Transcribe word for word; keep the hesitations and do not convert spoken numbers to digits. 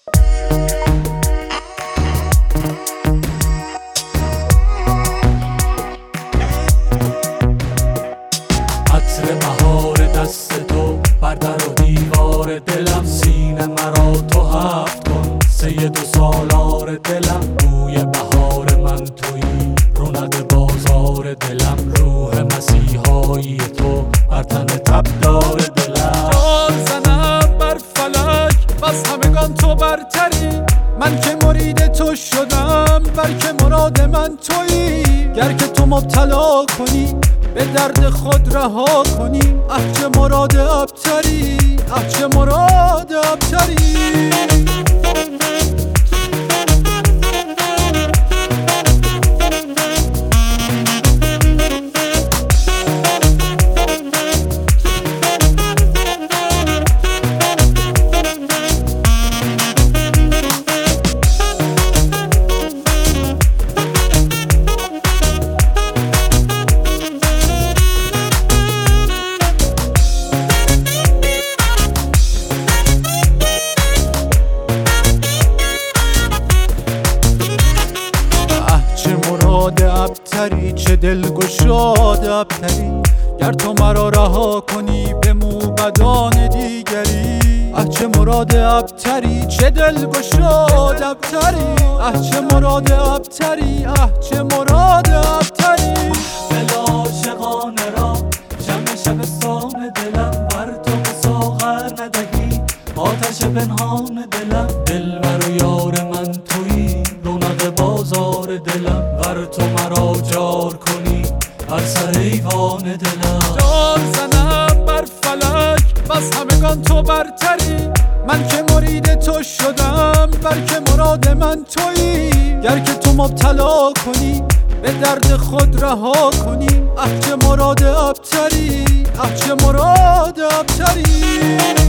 عطر بهار دست تو بر در و دیوار دلم، سینه مرا تو هفت کن سید و سالار دلم. بوی بهار من تویی، رونق بازار دلم، روح مسیحایی تو بر تن تبدار دلم. جان زنم بر فلک بس همگان تو برتری، من که مرید تو شدم بلکه مراد من تویی. گر که تو مبتلا کنی به درد خود رها کنی، اه چه مراد ابتری، اه چه مراد ابتری. ابتری چه دلگشاد ابتری، گر تو مرا رها کنی به موبدان دیگری. اه چه مراد ابتری چه دلگشاد ابتری، اه چه مراد ابتری، اه چه مراد ابتری. دل عاشقانه را شمع شبستان دلم، بر تو به ساغر ندهی آتش پنهان دلم. دلبر و یار من تویی، رونق بازار دلم، بر تو مرا جار کنی هر سر ایوان دلم. جان زنم بر فلک بس همگان تو برتری، من که مرید تو شدم بلکه مراد من تویی. گر که تو مبتلا کنی به درد خود رها کنی، اه چه مراد ابتری، اه چه مراد ابتری.